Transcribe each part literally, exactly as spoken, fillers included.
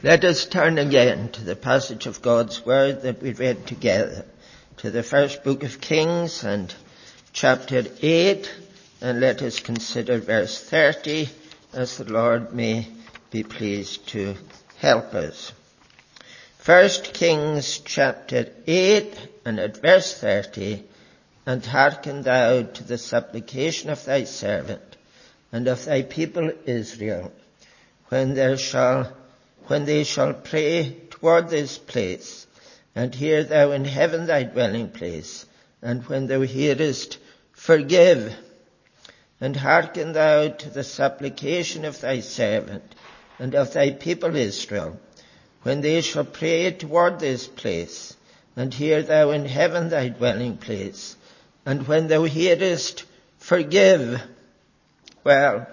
Let us turn again to the passage of God's Word that we read together, to the first book of Kings and chapter eight, and let us consider verse thirty as the Lord may be pleased to help us. First Kings chapter eight and at verse thirty, and hearken thou to the supplication of thy servant and of thy people Israel, when there shall when they shall pray toward this place, and hear thou in heaven thy dwelling place, and when thou hearest, forgive, and hearken thou to the supplication of thy servant and of thy people Israel, when they shall pray toward this place, and hear thou in heaven thy dwelling place, and when thou hearest, forgive. Well,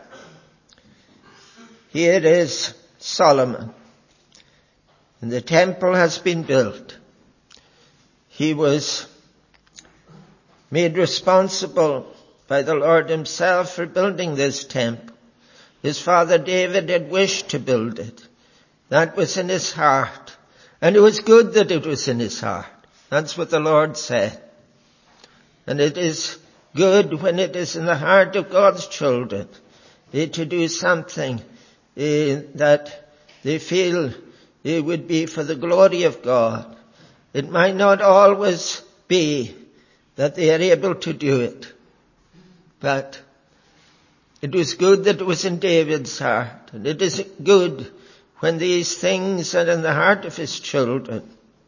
here is Solomon. And the temple has been built. He was made responsible by the Lord himself for building this temple. His father David had wished to build it. That was in his heart. And it was good that it was in his heart. That's what the Lord said. And it is good when it is in the heart of God's children eh, to do something eh, that they feel it would be for the glory of God. It might not always be that they are able to do it, but it was good that it was in David's heart, and it is good when these things are in the heart of his children.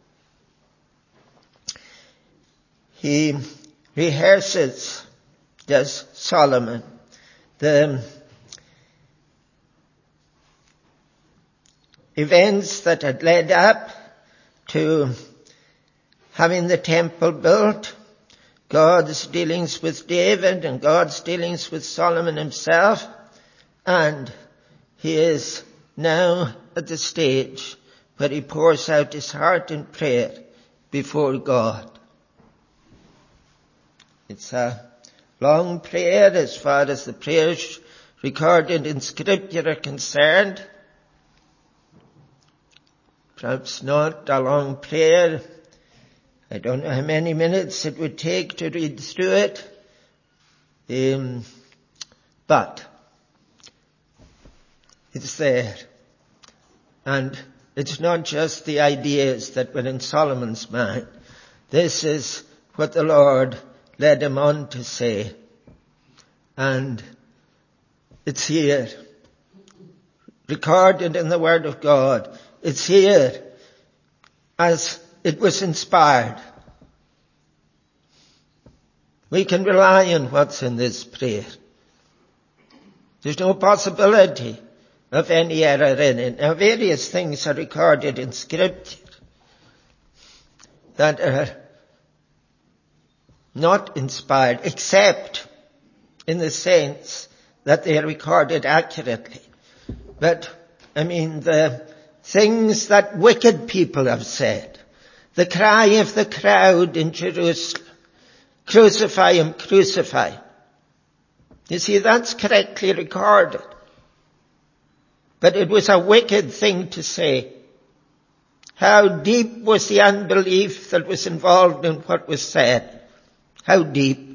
He rehearses, does Solomon, the events that had led up to having the temple built, God's dealings with David and God's dealings with Solomon himself, and he is now at the stage where he pours out his heart in prayer before God. It's a long prayer as far as the prayers recorded in Scripture are concerned. Perhaps not a long prayer. I don't know how many minutes it would take to read through it. Um, but it's there. And it's not just the ideas that were in Solomon's mind. This is what the Lord led him on to say. And it's here, recorded in the Word of God. It's here as it was inspired. We can rely on what's in this prayer. There's no possibility of any error in it. Now, various things are recorded in Scripture that are not inspired, except in the sense that they are recorded accurately. But, I mean, the things that wicked people have said, the cry of the crowd in Jerusalem, crucify him, crucify him. You see, that's correctly recorded. But it was a wicked thing to say. How deep was the unbelief that was involved in what was said? How deep?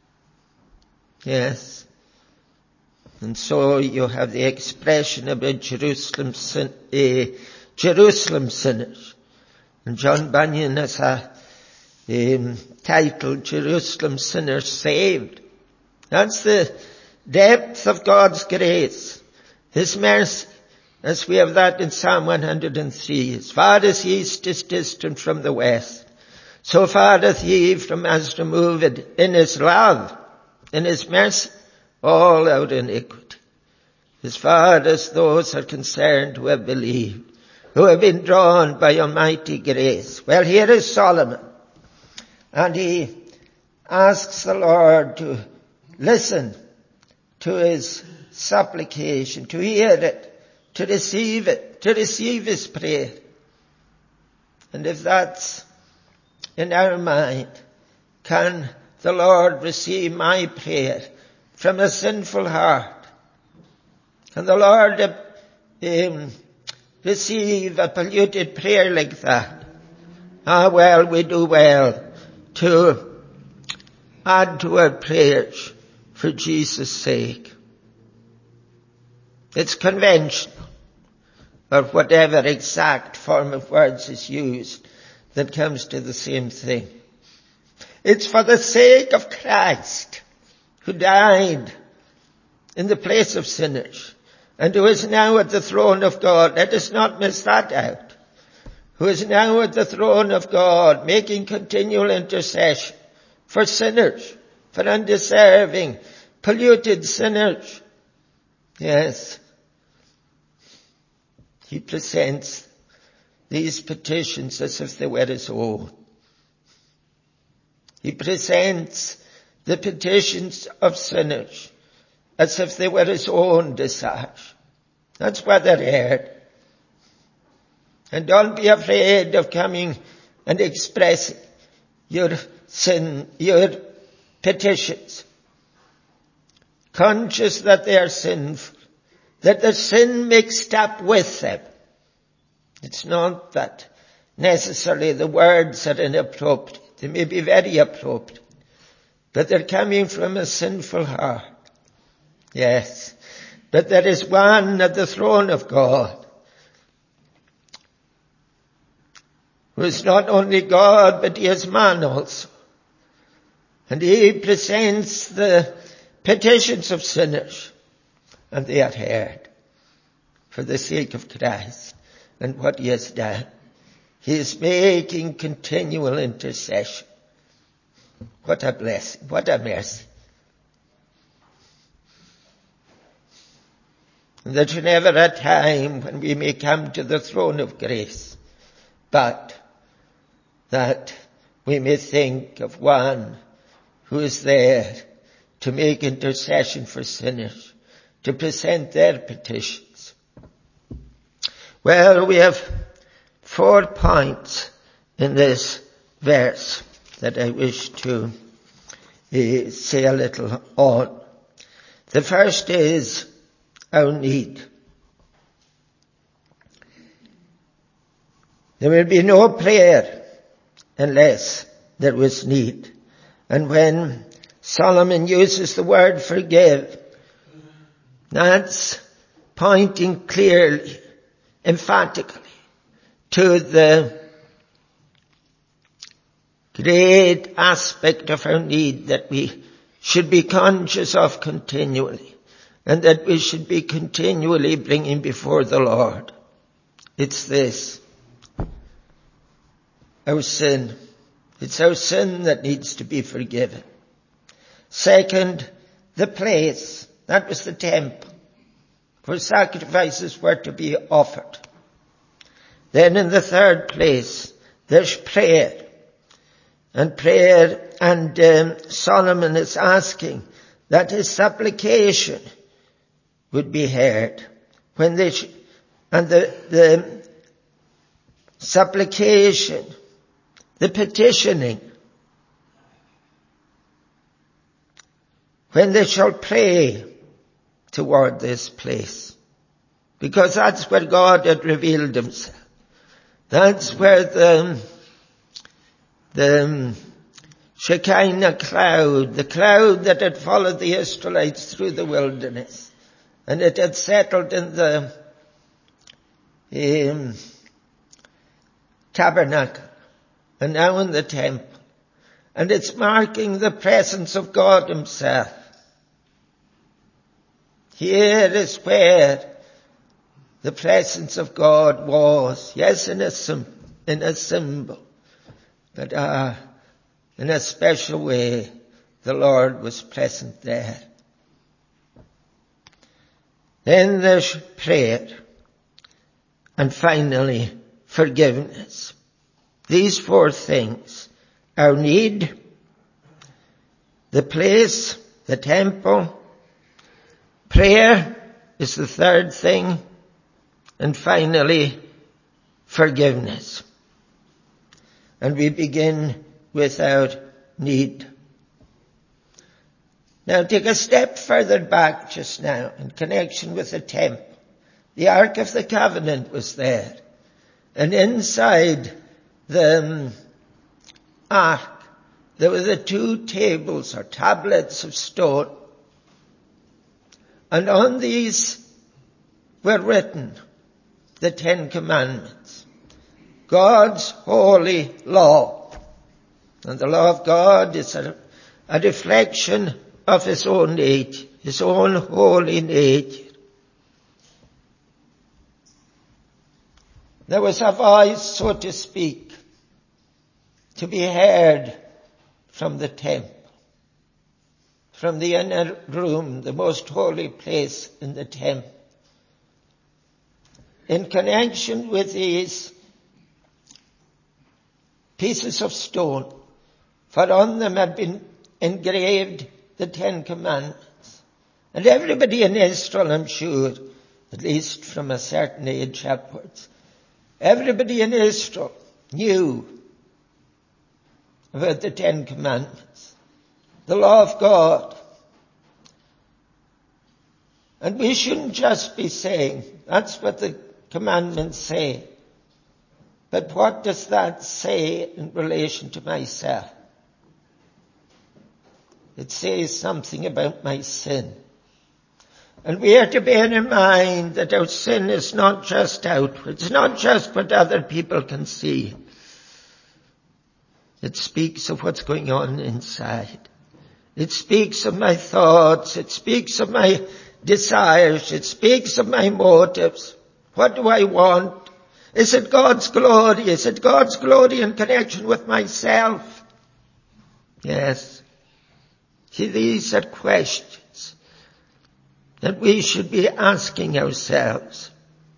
Yes. And so you have the expression about Jerusalem, sin, uh, Jerusalem sinners. And John Bunyan has a um, title, Jerusalem Sinners Saved. That's the depth of God's grace. His mercy, as we have that in Psalm one hundred three. As far as east is distant from the west, so far doth he from us remove it in his love, in his mercy, all our iniquity. As far as those are concerned who have believed, who have been drawn by almighty grace. Well, here is Solomon. And he asks the Lord to listen to his supplication, to hear it, to receive it, to receive his prayer. And if that's in our mind, can the Lord receive my prayer from a sinful heart? Can the Lord um, receive a polluted prayer like that, ah well, we do well to add to our prayers for Jesus' sake. It's conventional, or whatever exact form of words is used that comes to the same thing. It's for the sake of Christ, who died in the place of sinners, and who is now at the throne of God. Let us not miss that out. Who is now at the throne of God, making continual intercession for sinners, for undeserving, polluted sinners. Yes. He presents these petitions as if they were his own. He presents the petitions of sinners as if they were his own desires. That's why they're heard. And don't be afraid of coming and expressing your sin, your petitions, conscious that they are sinful, that there's sin mixed up with them. It's not that necessarily the words are inappropriate. They may be very appropriate, but they're coming from a sinful heart. Yes, but there is one at the throne of God who is not only God, but he is man also. And he presents the petitions of sinners, and they are heard for the sake of Christ and what he has done. He is making continual intercession. What a blessing, what a mercy. And there's never a time when we may come to the throne of grace, but that we may think of one who is there to make intercession for sinners, to present their petitions. Well, we have four points in this verse that I wish to uh, say a little on. The first is our need. There will be no prayer unless there was need. And when Solomon uses the word forgive, that's pointing clearly, emphatically, to the great aspect of our need that we should be conscious of continually, and that we should be continually bringing before the Lord. It's this. Our sin. It's our sin that needs to be forgiven. Second, the place. That was the temple, where sacrifices were to be offered. Then in the third place, there's prayer. And prayer, and um, Solomon is asking that his supplication would be heard. When they sh- and the, the supplication, the petitioning, when they shall pray toward this place, because that's where God had revealed himself. That's where the, the Shekinah cloud, the cloud that had followed the Israelites through the wilderness, and it had settled in the um, tabernacle, and now in the temple. And it's marking the presence of God himself. Here is where the presence of God was. Yes, in a, sim- in a symbol. But uh, in a special way, the Lord was present there. Then there's prayer. And finally, forgiveness. These four things. Our need, the place, the temple, prayer is the third thing, and finally, forgiveness. And we begin with our need. Now take a step further back just now in connection with the temple. The Ark of the Covenant was there. And inside the um, Ark, there were the two tables or tablets of stone. And on these were written the Ten Commandments, God's holy law. And the law of God is a, a reflection of his own nature, his own holy nature. There was a voice, so to speak, to be heard from the temple, from the inner room, the most holy place in the temple. In connection with these pieces of stone, for on them had been engraved the Ten Commandments. And everybody in Israel, I'm sure, at least from a certain age upwards, everybody in Israel knew about the Ten Commandments, the law of God. And we shouldn't just be saying, that's what the commandments say. But what does that say in relation to myself? It says something about my sin. And we are to bear in mind that our sin is not just outward. It's not just what other people can see. It speaks of what's going on inside. It speaks of my thoughts. It speaks of my desires. It speaks of my motives. What do I want? Is it God's glory? Is it God's glory in connection with myself? Yes. See, these are questions that we should be asking ourselves.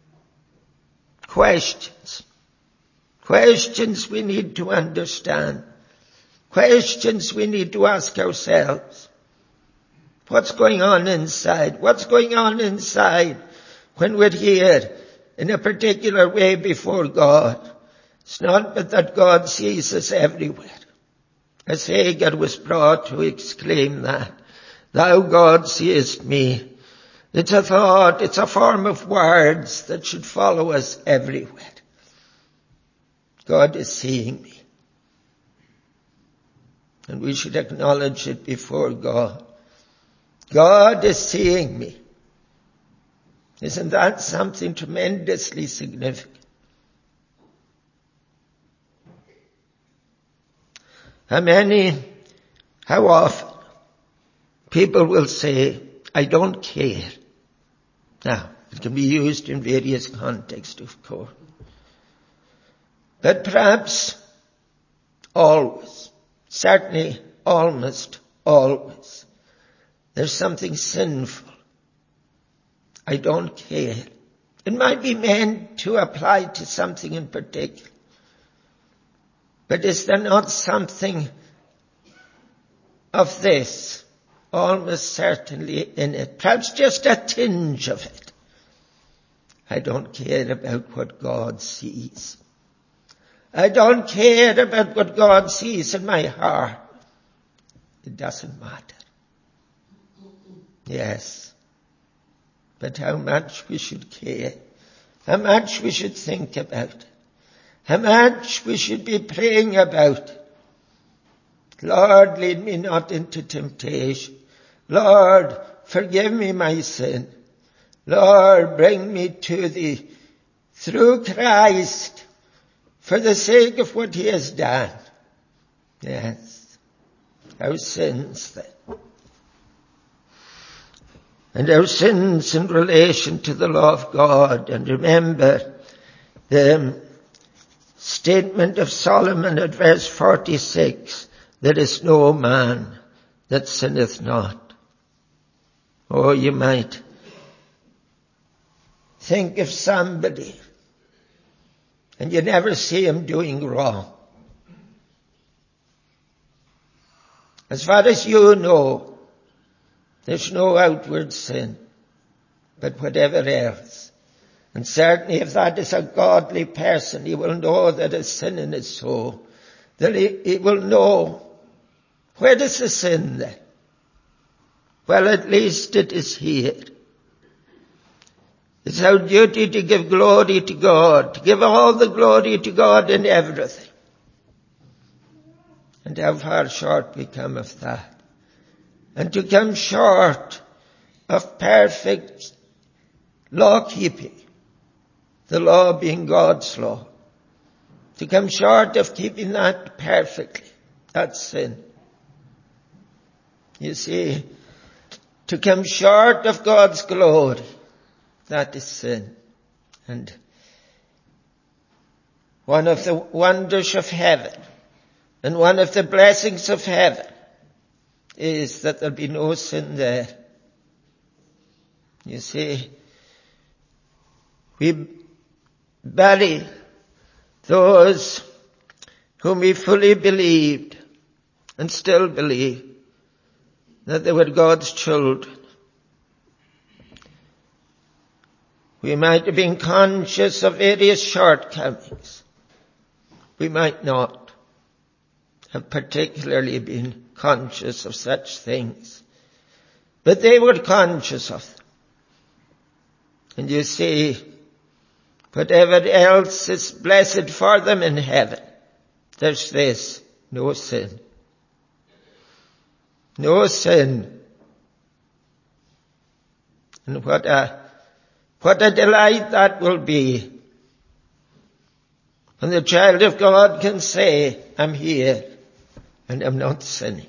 Questions. Questions we need to understand. Questions we need to ask ourselves. What's going on inside? What's going on inside when we're here in a particular way before God? It's not but that God sees us everywhere. As Hagar was brought to exclaim that, Thou, God, seest me. It's a thought, it's a form of words that should follow us everywhere. God is seeing me. And we should acknowledge it before God. God is seeing me. Isn't that something tremendously significant? How many, how often people will say, I don't care. Now, it can be used in various contexts, of course. But perhaps always, certainly almost always, there's something sinful. I don't care. It might be meant to apply to something in particular. But is there not something of this almost certainly in it? Perhaps just a tinge of it. I don't care about what God sees. I don't care about what God sees in my heart. It doesn't matter. Yes. But how much we should care. How much we should think about it. How much we should be praying about it. Lord, lead me not into temptation. Lord, forgive me my sin. Lord, bring me to thee through Christ for the sake of what he has done. Yes. Our sins then. And our sins in relation to the law of God. And remember the statement of Solomon at verse forty-six. There is no man that sinneth not. Or you might think of somebody and you never see him doing wrong. As far as you know, there's no outward sin, but whatever else. And certainly if that is a godly person, he will know that a sin in his soul. That he, he will know, where is the sin then? Well, at least it is here. It's our duty to give glory to God, to give all the glory to God in everything. And how far short we come of that. And to come short of perfect law keeping, the law being God's law. To come short of keeping that perfectly, that's sin. You see, to come short of God's glory, that is sin. And one of the wonders of heaven and one of the blessings of heaven is that there'll be no sin there. You see, we bury those whom we fully believed and still believe that they were God's children. We might have been conscious of various shortcomings. We might not have particularly been conscious of such things. But they were conscious of them. And you see, whatever else is blessed for them in heaven, there's this, no sin. No sin. And what a, what a delight that will be when the child of God can say, I'm here and I'm not sinning.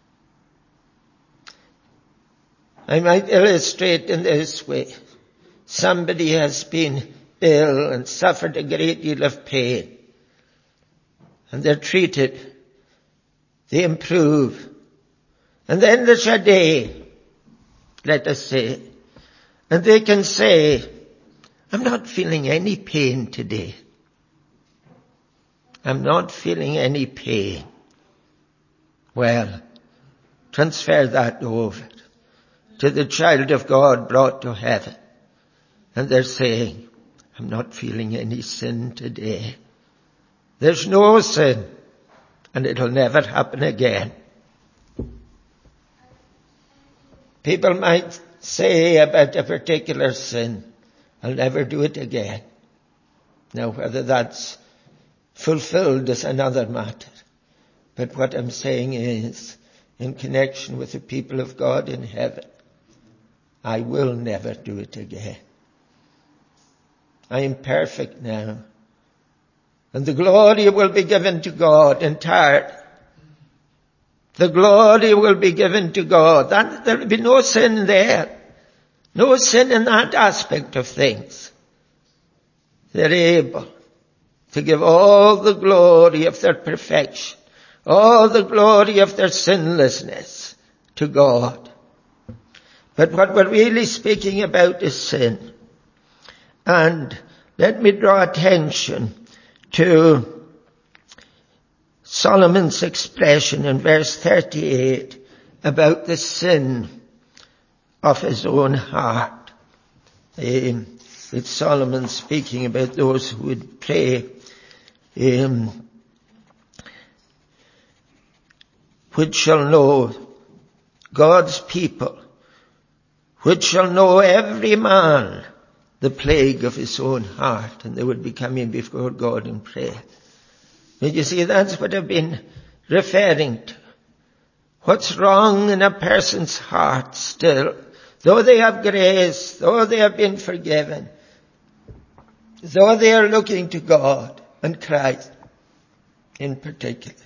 I might illustrate in this way. Somebody has been ill and suffered a great deal of pain. And they're treated. They improve. And then there's a day, let us say, and they can say, I'm not feeling any pain today. I'm not feeling any pain. Well, transfer that over to the child of God brought to heaven. And they're saying, I'm not feeling any sin today. There's no sin, and it'll never happen again. People might say about a particular sin, I'll never do it again. Now, whether that's fulfilled is another matter. But what I'm saying is, in connection with the people of God in heaven, I will never do it again. I am perfect now. And the glory will be given to God entirely. The glory will be given to God. That, there will be no sin there. No sin in that aspect of things. They're able to give all the glory of their perfection, all the glory of their sinlessness to God. But what we're really speaking about is sin. And let me draw attention to Solomon's expression in verse thirty-eight about the sin of his own heart. Um, it's Solomon speaking about those who would pray, um, which shall know God's people, which shall know every man the plague of his own heart, and they would be coming before God in prayer. But you see, that's what I've been referring to. What's wrong in a person's heart still, though they have grace, though they have been forgiven, though they are looking to God and Christ in particular,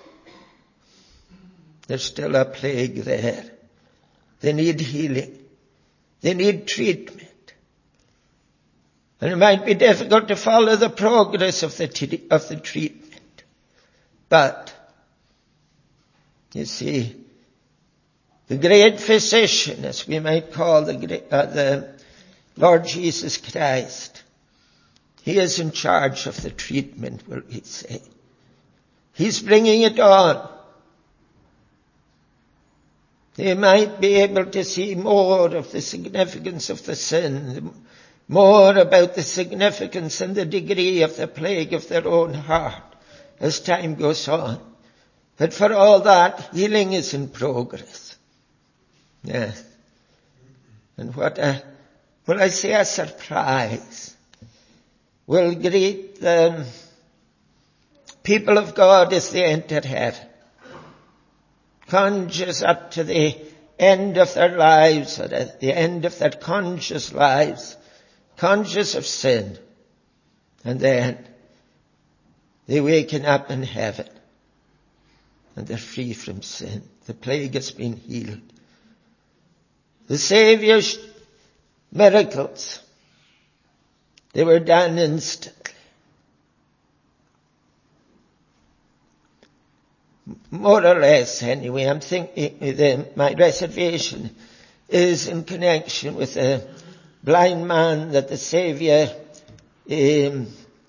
there's still a plague there. They need healing. They need treatment. And it might be difficult to follow the progress of the, t- of the treatment. But, you see, the great physician, as we might call the, uh, the Lord Jesus Christ, he is in charge of the treatment, will we say. He's bringing it on. They might be able to see more of the significance of the sin, more about the significance and the degree of the plague of their own heart as time goes on. But for all that, healing is in progress. Yes. And what a, will I say a surprise, will greet the people of God as they enter heaven, conscious up to the end of their lives, or at the end of their conscious lives, conscious of sin, and then they waken up in heaven and they're free from sin. The plague has been healed. The Saviour's miracles, they were done instantly. More or less, anyway. I'm thinking that my reservation is in connection with a blind man that the Saviour um,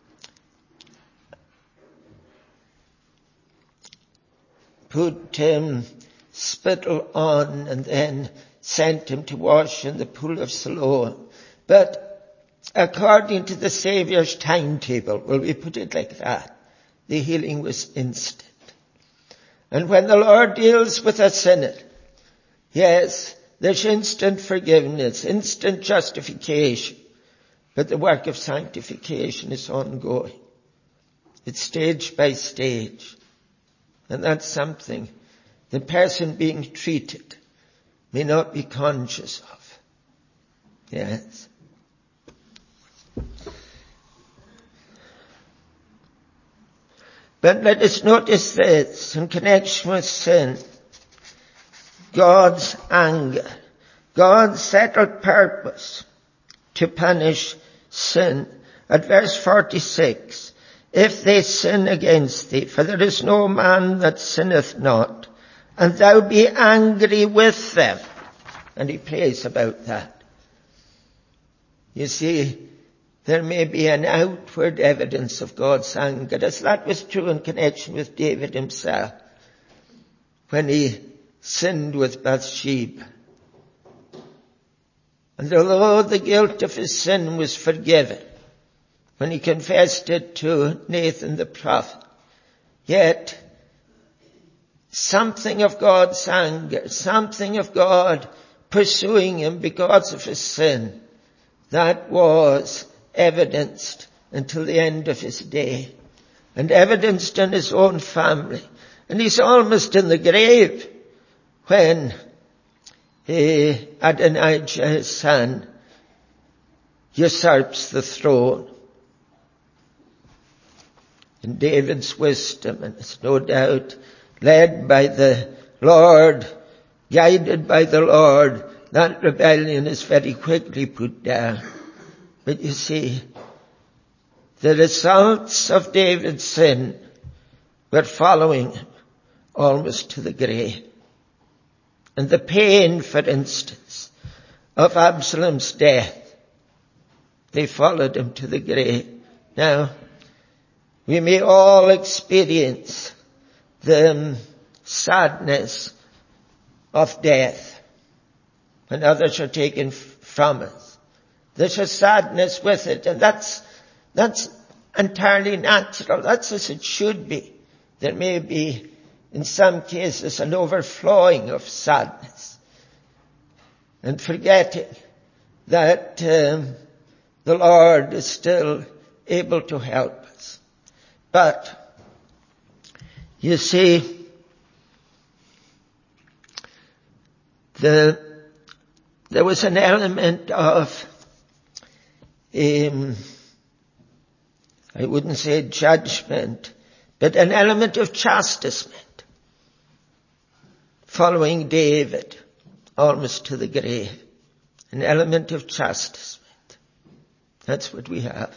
put um, spittle on and then sent him to wash in the pool of Siloam. But according to the Saviour's timetable, will we put it like that, the healing was instant. And when the Lord deals with a sinner, yes, there's instant forgiveness, instant justification, but the work of sanctification is ongoing. It's stage by stage. And that's something the person being treated may not be conscious of. Yes. But let us notice this in connection with sin. God's anger. God's settled purpose to punish sin. At verse forty-six, if they sin against thee, for there is no man that sinneth not, and thou be angry with them. And he prays about that. You see, there may be an outward evidence of God's anger, as that was true in connection with David himself, when he sinned with Bathsheba. And although the guilt of his sin was forgiven, when he confessed it to Nathan the prophet, yet something of God's anger, something of God pursuing him because of his sin, that was evidenced until the end of his day, and evidenced in his own family. And he's almost in the grave when uh, Adonijah, his son, usurps the throne. In David's wisdom, and it's no doubt led by the Lord, guided by the Lord, that rebellion is very quickly put down. But you see, the results of David's sin were following him almost to the grave. And the pain, for instance, of Absalom's death, they followed him to the grave. Now, we may all experience the sadness of death when others are taken from us. There's a sadness with it, and that's, that's entirely natural. That's as it should be. There may be, in some cases, an overflowing of sadness, and forgetting that um, the Lord is still able to help us. But, you see, the, there was an element of, um, I wouldn't say judgment, but an element of chastisement following David almost to the grave. An element of chastisement. That's what we have.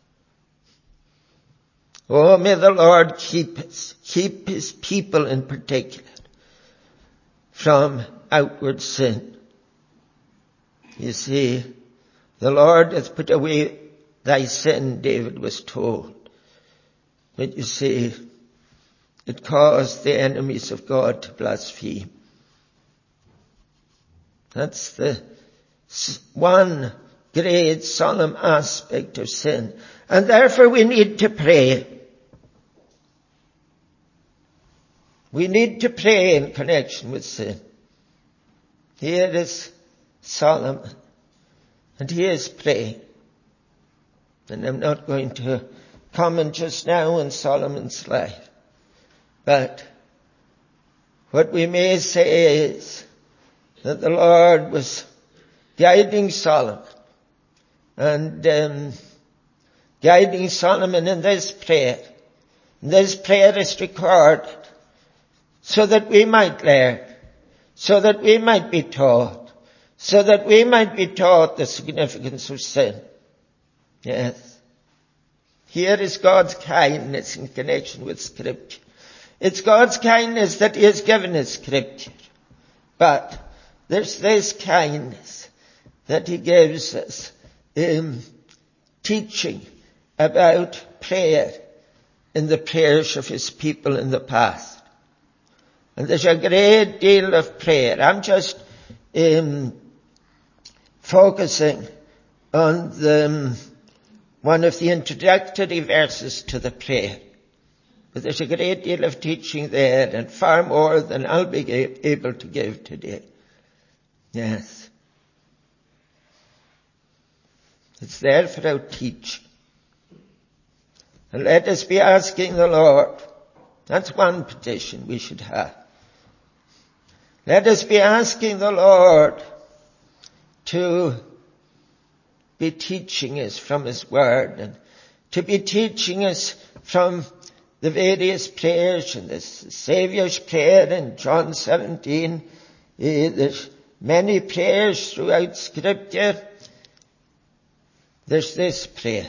Oh, may the Lord keep us, keep his people in particular from outward sin. You see, the Lord hath put away thy sin, David was told. But you see, it caused the enemies of God to blaspheme. That's the one great solemn aspect of sin. And therefore we need to pray. We need to pray in connection with sin. Here is Solomon And he is praying. And I'm not going to comment just now on Solomon's life. But what we may say is that the Lord was guiding Solomon and um, guiding Solomon in this prayer. And this prayer is recorded so that we might learn, so that we might be taught, so that we might be taught the significance of sin. Yes. Here is God's kindness in connection with Scripture. It's God's kindness that he has given us Scripture. But there's this kindness that he gives us in teaching about prayer in the prayers of his people in the past. And there's a great deal of prayer. I'm just um, focusing on the, one of the introductory verses to the prayer. But there's a great deal of teaching there, and far more than I'll be able to give today. Yes. It's there for our teaching. And let us be asking the Lord. That's one petition we should have. Let us be asking the Lord to be teaching us from his word, and to be teaching us from the various prayers, and the Saviour's prayer in John seventeen. There's many prayers throughout Scripture. There's this prayer.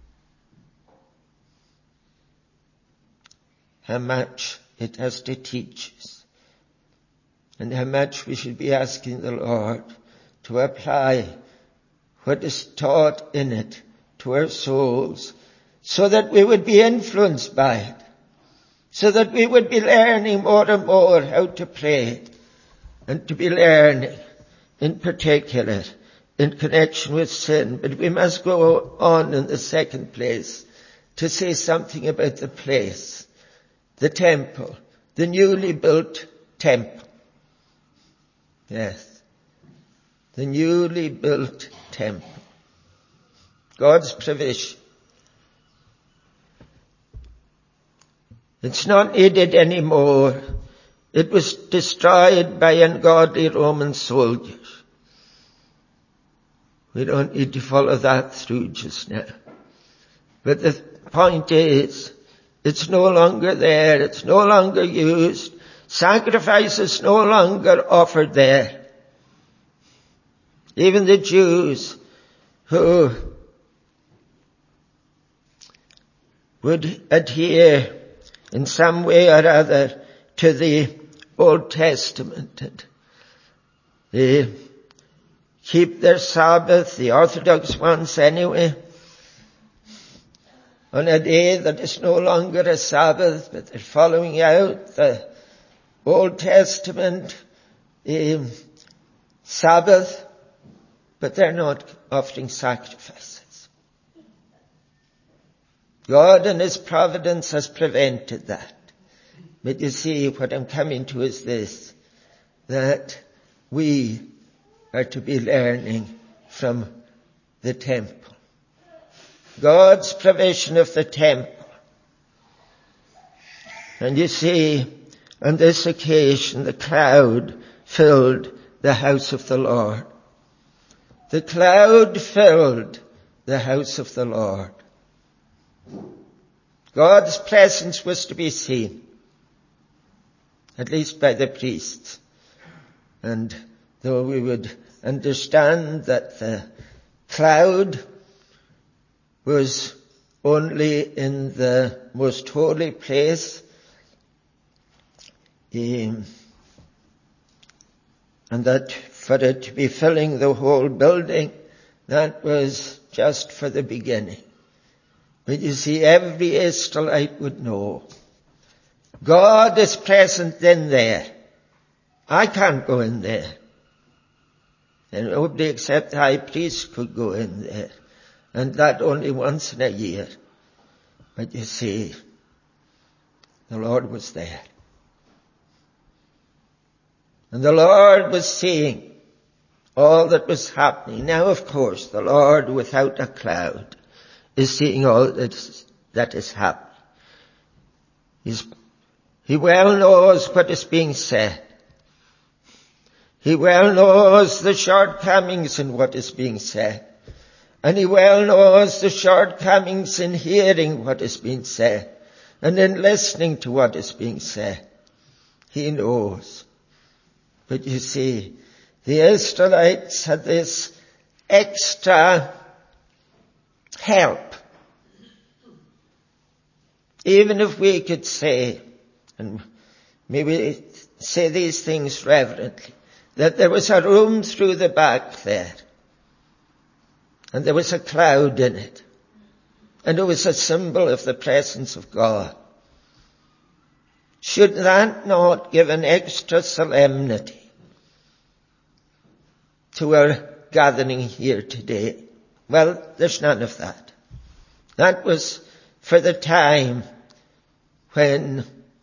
How much it has to teach us, and how much we should be asking the Lord to apply what is taught in it to our souls, so that we would be influenced by it, so that we would be learning more and more how to pray, and to be learning in particular in connection with sin. But we must go on in the second place to say something about the place, the temple, the newly built temple. Yes, the newly built temple. God's provision. It's not needed anymore. It was destroyed by ungodly Roman soldiers. We don't need to follow that through just now. But the point is, it's no longer there. It's no longer used. Sacrifice is no longer offered there. Even the Jews who would adhere in some way or other to the Old Testament and they keep their Sabbath, the Orthodox ones anyway, on a day that is no longer a Sabbath, but they're following out the Old Testament um, Sabbath, but they're not offering sacrifices. God in his providence has prevented that. But you see, what I'm coming to is this, that we are to be learning from the temple. God's provision of the temple. And you see, on this occasion, the cloud filled the house of the Lord. The cloud filled the house of the Lord. God's presence was to be seen, at least by the priests. And though we would understand that the cloud was only in the most holy place, um, and that for it to be filling the whole building, that was just for the beginning. But you see, every Israelite would know God is present in there. I can't go in there. And nobody except the high priest could go in there. And that only once in a year. But you see, the Lord was there. And the Lord was seeing all that was happening. Now, of course, the Lord without a cloud is seeing all that is, that is happening. He's, he well knows what is being said. He well knows the shortcomings in what is being said. And he well knows the shortcomings in hearing what is being said and in listening to what is being said. He knows. But you see, the Israelites had this extra help. Even if we could say, and maybe say these things reverently, that there was a room through the back there, and there was a cloud in it, and it was a symbol of the presence of God. Should that not give an extra solemnity to our gathering here today? Well, there's none of that. That was for the time when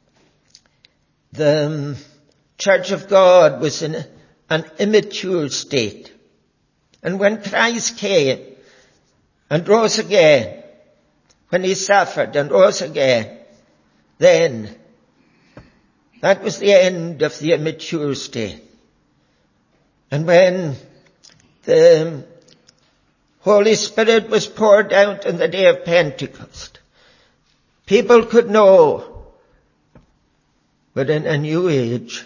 the Church of God was in an immature state. And when Christ came and rose again, when he suffered and rose again, then that was the end of the immature state. And when the Holy Spirit was poured out on the day of Pentecost, people could know we're in a new age.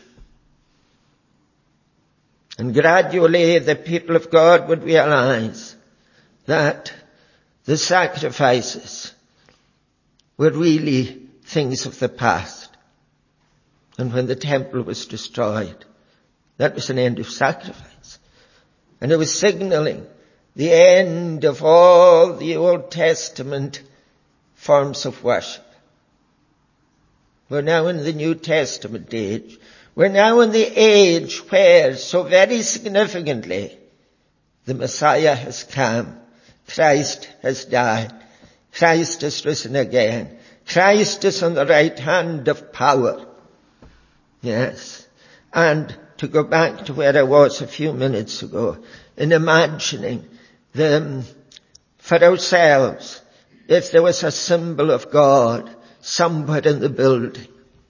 And gradually the people of God would realize that the sacrifices were really things of the past. And when the temple was destroyed, that was an end of sacrifice. And it was signaling the end of all the Old Testament forms of worship. We're now in the New Testament age. We're now in the age where, so very significantly, the Messiah has come. Christ has died. Christ has risen again. Christ is on the right hand of power. Yes. And to go back to where I was a few minutes ago, in imagining the, for ourselves, if there was a symbol of God somewhere in the building,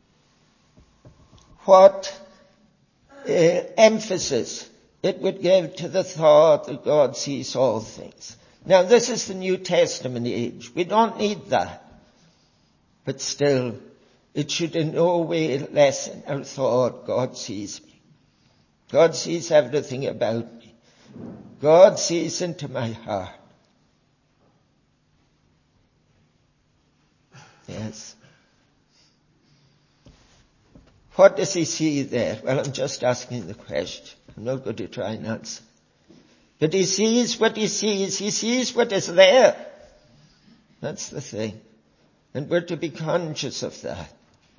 what uh, emphasis it would give to the thought that God sees all things. Now, this is the New Testament age. We don't need that. But still, it should in no way lessen our thought, God sees me. God sees everything about me. God sees into my heart. Yes. What does he see there? Well, I'm just asking the question. I'm not going to try and answer. But he sees what he sees. He sees what is there. That's the thing. And we're to be conscious of that.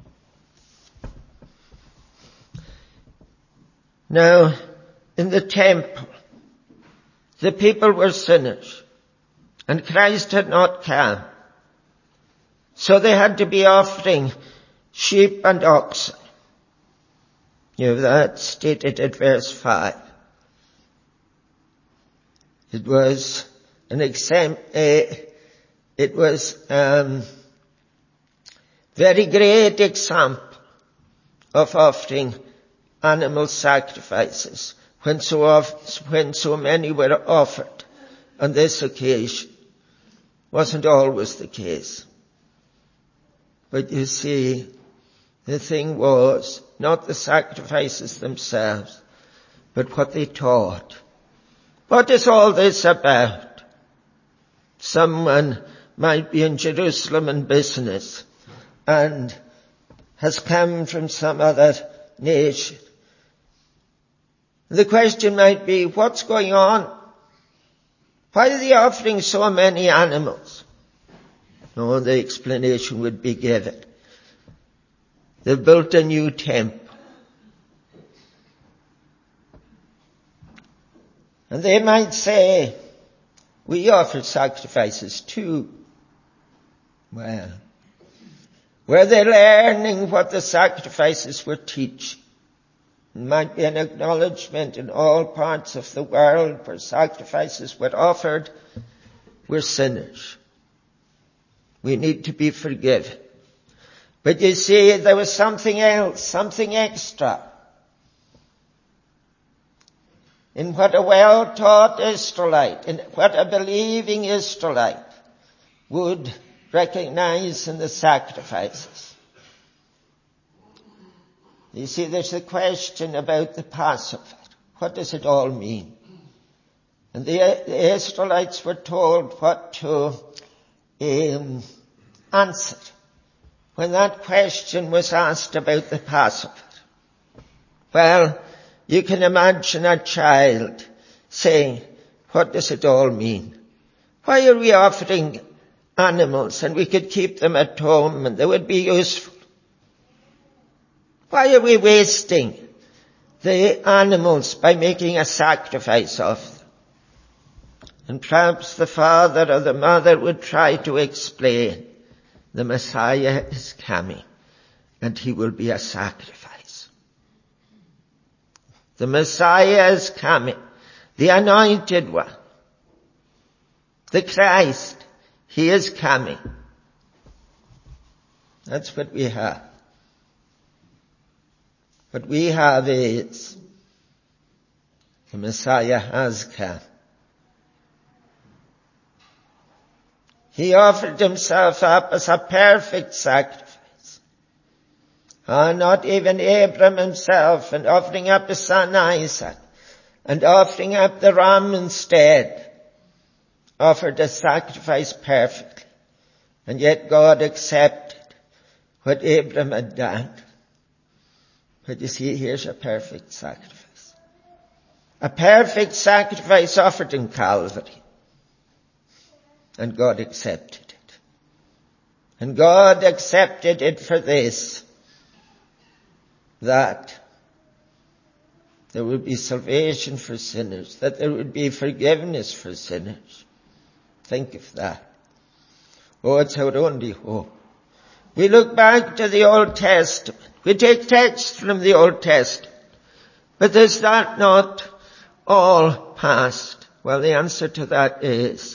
Now, in the temple, the people were sinners, and Christ had not come. So they had to be offering sheep and oxen. You know, that's stated at verse five. It was an exam- uh, it was um very great example of offering animal sacrifices when so oft, when so many were offered on this occasion. Wasn't always the case. But you see, the thing was not the sacrifices themselves, but what they taught. What is all this about? Someone might be in Jerusalem in business and has come from some other nation. The question might be, what's going on? Why are they offering so many animals? No, the explanation would be given. They've built a new temple. And they might say, we offer sacrifices too. Well, were they learning what the sacrifices were teaching? It might be an acknowledgement in all parts of the world where sacrifices were offered, we're sinners. We need to be forgiven. But you see, there was something else, something extra. In what a well-taught Israelite, in what a believing Israelite would recognize in the sacrifices. You see, there's a question about the Passover. What does it all mean? And the, the Israelites were told what to um, answer when that question was asked about the Passover. Well, you can imagine a child saying, what does it all mean? Why are we offering animals and we could keep them at home and they would be useful? Why are we wasting the animals by making a sacrifice of them? And perhaps the father or the mother would try to explain, the Messiah is coming and he will be a sacrifice. The Messiah is coming, the anointed one, the Christ, he is coming. That's what we have. What we have is the Messiah has come. He offered himself up as a perfect sacrifice. Ah, not even Abraham himself, and offering up his son Isaac, and offering up the ram instead, offered a sacrifice perfectly. And yet God accepted what Abraham had done. But you see, here's a perfect sacrifice. A perfect sacrifice offered in Calvary. And God accepted it. And God accepted it for this, that there would be salvation for sinners, that there would be forgiveness for sinners. Think of that. Oh, it's our only hope. We look back to the Old Testament. We take texts from the Old Testament. But is that not all past? Well, the answer to that is,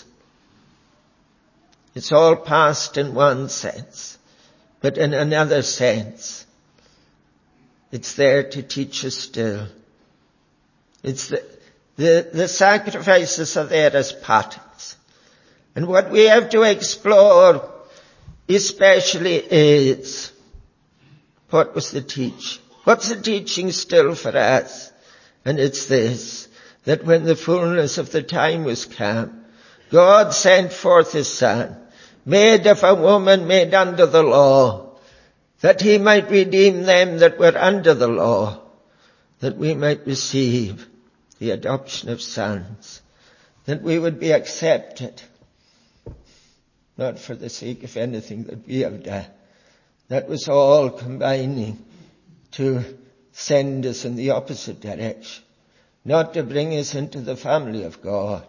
it's all past in one sense, but in another sense, it's there to teach us still. It's the, the, the sacrifices are there as patterns. And what we have to explore especially is, what was the teaching? What's the teaching still for us? And it's this, that when the fullness of the time was come, God sent forth his Son, made of a woman, made under the law, that he might redeem them that were under the law, that we might receive the adoption of sons, that we would be accepted, not for the sake of anything that we have done. That was all combining to send us in the opposite direction, not to bring us into the family of God,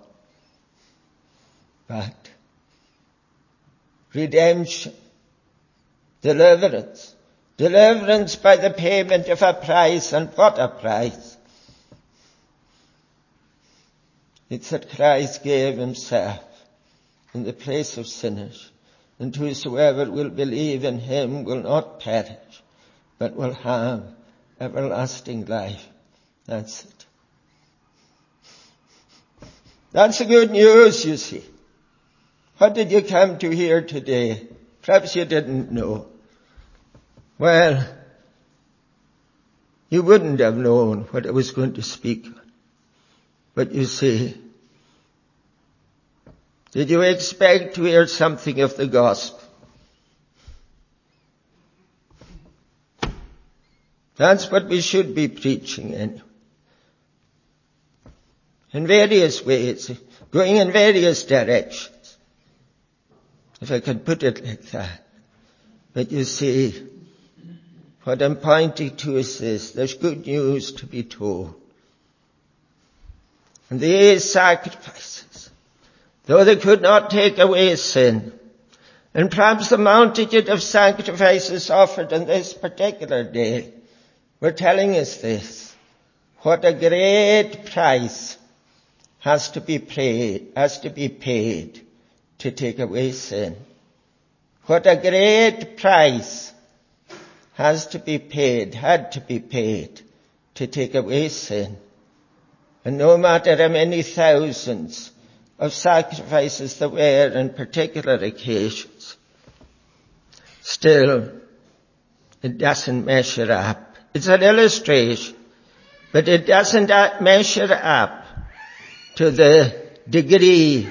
but redemption, deliverance, deliverance by the payment of a price, and what a price. It's that Christ gave himself in the place of sinners, and whosoever will believe in him will not perish, but will have everlasting life. That's it. That's the good news, you see. What did you come to hear today? Perhaps you didn't know. Well, you wouldn't have known what I was going to speak on. But you see, did you expect to hear something of the gospel? That's what we should be preaching anyway. In various ways, going in various directions. If I could put it like that. But you see, what I'm pointing to is this. There's good news to be told. And these sacrifices, though they could not take away sin, and perhaps the multitude of sacrifices offered on this particular day were telling us this, what a great price has to be paid, has to be paid to take away sin. What a great price has to be paid, had to be paid to take away sin. And no matter how many thousands of sacrifices there were on particular occasions, still it doesn't measure up. It's an illustration, but it doesn't measure up to the degree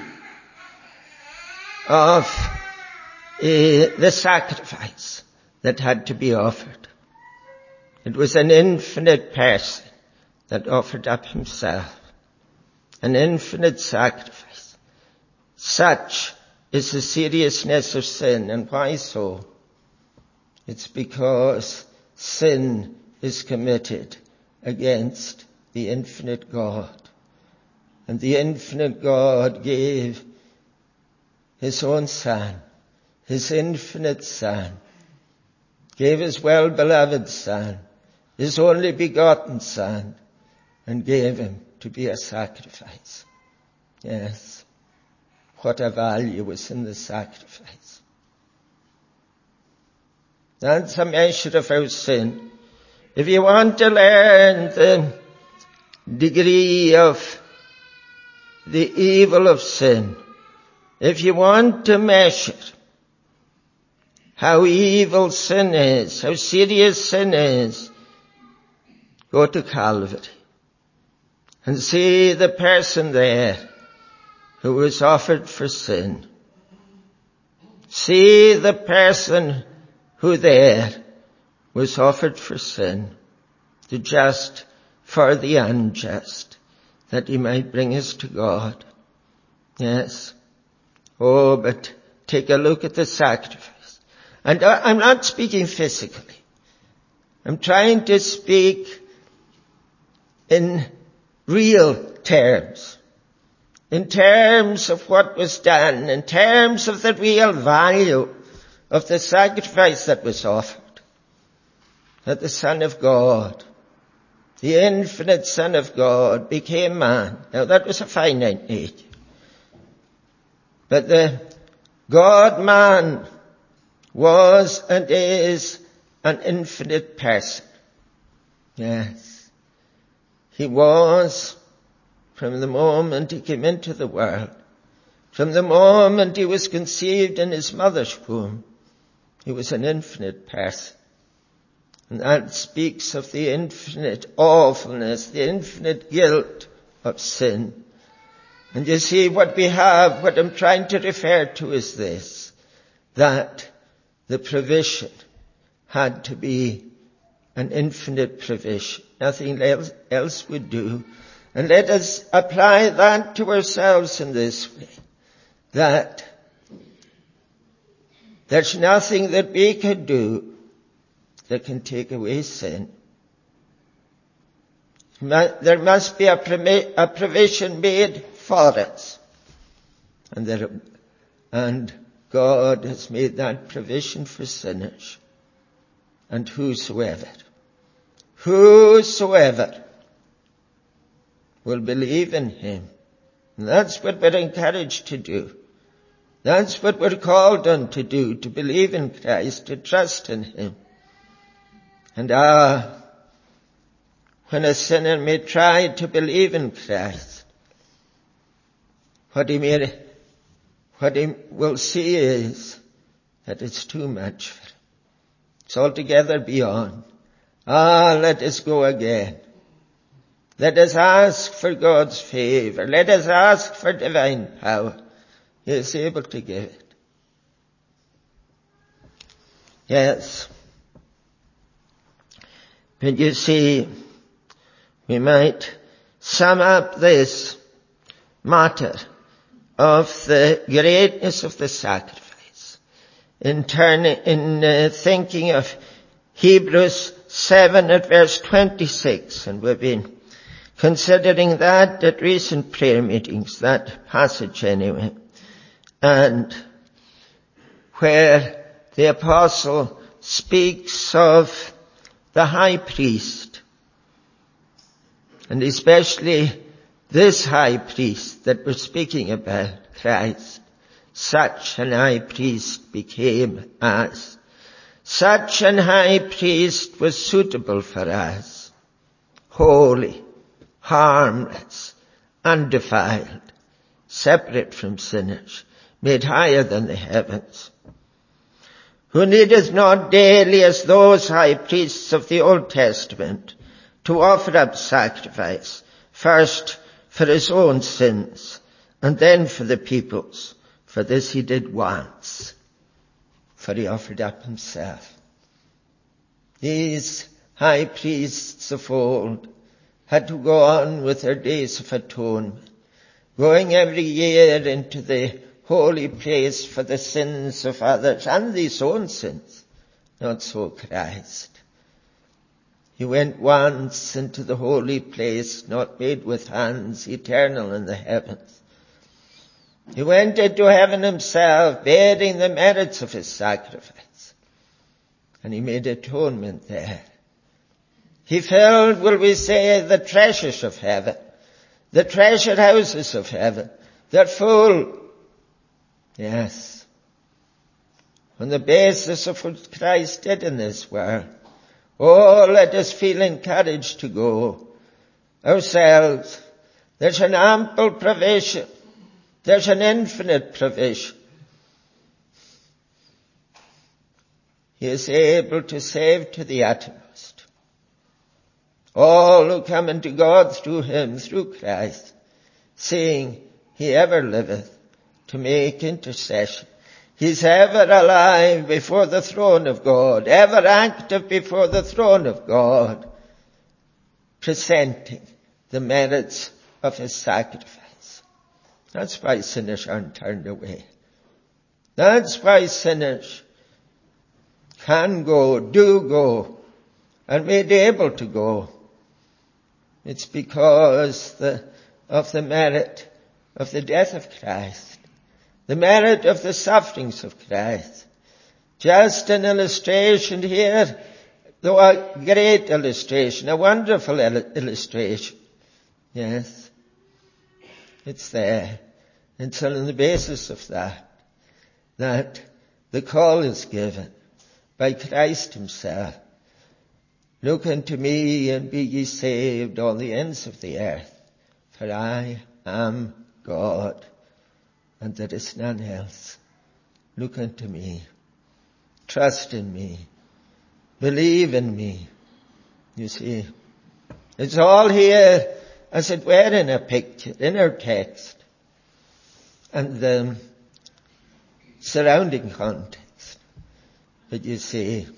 of uh, the sacrifice that had to be offered. It was an infinite person that offered up himself. An infinite sacrifice. Such is the seriousness of sin. And why so? It's because sin is committed against the infinite God. And the infinite God gave his own Son, his infinite Son, gave his well-beloved Son, his only begotten Son, and gave him to be a sacrifice. Yes. What a value was in the sacrifice. That's a measure of our sin. If you want to learn the degree of the evil of sin, if you want to measure how evil sin is, how serious sin is, go to Calvary and see the person there who was offered for sin. See the person who there was offered for sin, the just for the unjust, that he might bring us to God. Yes. Oh, but take a look at the sacrifice. And I'm not speaking physically. I'm trying to speak in real terms. In terms of what was done. In terms of the real value of the sacrifice that was offered. That the Son of God, the infinite Son of God, became man. Now that was a finite nature. But the God-man was and is an infinite person. Yes. He was from the moment he came into the world. From the moment he was conceived in his mother's womb. He was an infinite person. And that speaks of the infinite awfulness, the infinite guilt of sin. And you see what we have, what I'm trying to refer to is this, that the provision had to be an infinite provision. Nothing else, else would do. And let us apply that to ourselves in this way, that there's nothing that we could do that can take away sin. There must be a provision made for us. And, there, and God has made that provision for sinners. And whosoever, whosoever will believe in him. And that's what we're encouraged to do. That's what we're called on to do, to believe in Christ, to trust in him. And ah, when a sinner may try to believe in Christ, what he may, what he will see is that it's too much for him. It's altogether beyond. Ah, let us go again. Let us ask for God's favor. Let us ask for divine power. He is able to give it. Yes. But you see, we might sum up this matter of the greatness of the sacrifice in turn, in uh, thinking of Hebrews seven at verse twenty-six, and we've been considering that at recent prayer meetings, that passage anyway, and where the apostle speaks of the high priest And especially this high priest that we're speaking about, Christ, such an high priest became us. Such an high priest was suitable for us. Holy, harmless, undefiled, separate from sinners, made higher than the heavens, who needeth not daily as those high priests of the Old Testament to offer up sacrifice, first for his own sins and then for the people's. For this he did once, for he offered up himself. These high priests of old had to go on with their days of atonement, going every year into the holy place for the sins of others and his own sins. Not so Christ. He went once into the holy place, not made with hands, eternal in the heavens. He went into heaven himself, bearing the merits of his sacrifice. And he made atonement there. He filled, will we say, the treasures of heaven, the treasure houses of heaven. They're full. Yes. On the basis of what Christ did in this world. Oh, let us feel encouraged to go ourselves. There's an ample provision. There's an infinite provision. He is able to save to the uttermost all who come into God through him, through Christ, seeing he ever liveth to make intercession. He's ever alive before the throne of God, ever active before the throne of God, presenting the merits of his sacrifice. That's why sinners aren't turned away. That's why sinners can go, do go, and made able to go. It's because the, of the merit of the death of Christ, the merit of the sufferings of Christ. Just an illustration here, though a great illustration, a wonderful illustration. Yes, it's there. And so on the basis of that, that the call is given by Christ himself. Look unto me and be ye saved, all the ends of the earth, for I am God, and there is none else. Look unto me. Trust in me. Believe in me. You see, it's all here, as it were, in a picture, in our text. And the surrounding context. But you see,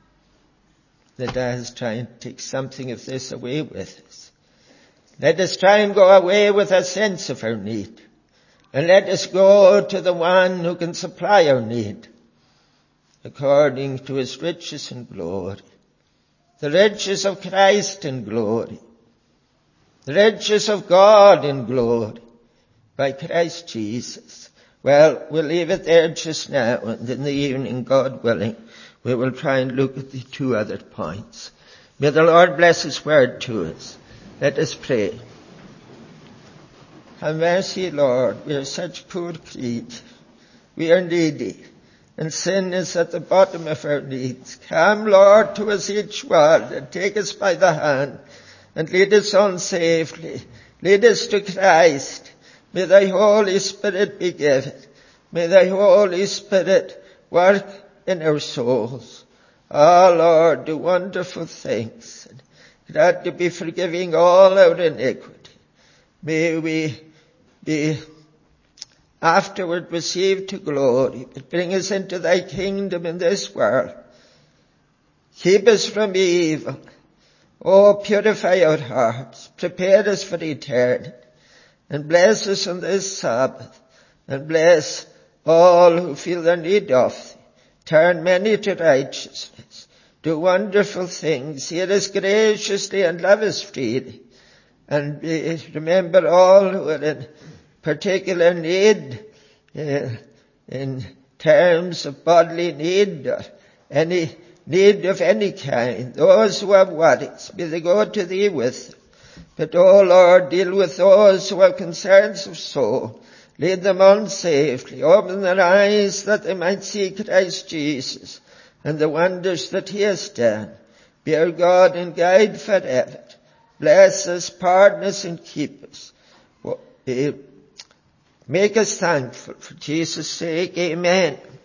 let us try and take something of this away with us. Let us try and go away with a sense of our need. And let us go to the one who can supply our need according to his riches and glory. The riches of Christ in glory. The riches of God in glory. By Christ Jesus. Well, we'll leave it there just now, and in the evening, God willing, we will try and look at the two other points. May the Lord bless his word to us. Let us pray. Have mercy, Lord. We are such poor creatures. We are needy, and sin is at the bottom of our needs. Come, Lord, to us each one, and take us by the hand, and lead us on safely. Lead us to Christ. May thy Holy Spirit be given. May thy Holy Spirit work in our souls. Ah, Lord, do wonderful things. Grant to be forgiving all our iniquity. May we be afterward received to glory, but bring us into thy kingdom in this world. Keep us from evil. Oh, purify our hearts. Prepare us for eternity. And bless us on this Sabbath, and bless all who feel the need of thee. Turn many to righteousness. Do wonderful things. Hear us graciously and love us freely. And be, remember all who are in particular need, uh, in terms of bodily need, or any need of any kind. Those who have worries, may they go to thee with them. But, O Lord, deal with those who have concerns of soul. Lead them on safely. Open their eyes that they might see Christ Jesus and the wonders that he has done. Be our God and guide forever. Bless us, pardon us, and keep us. Make us thankful for Jesus' sake. Amen.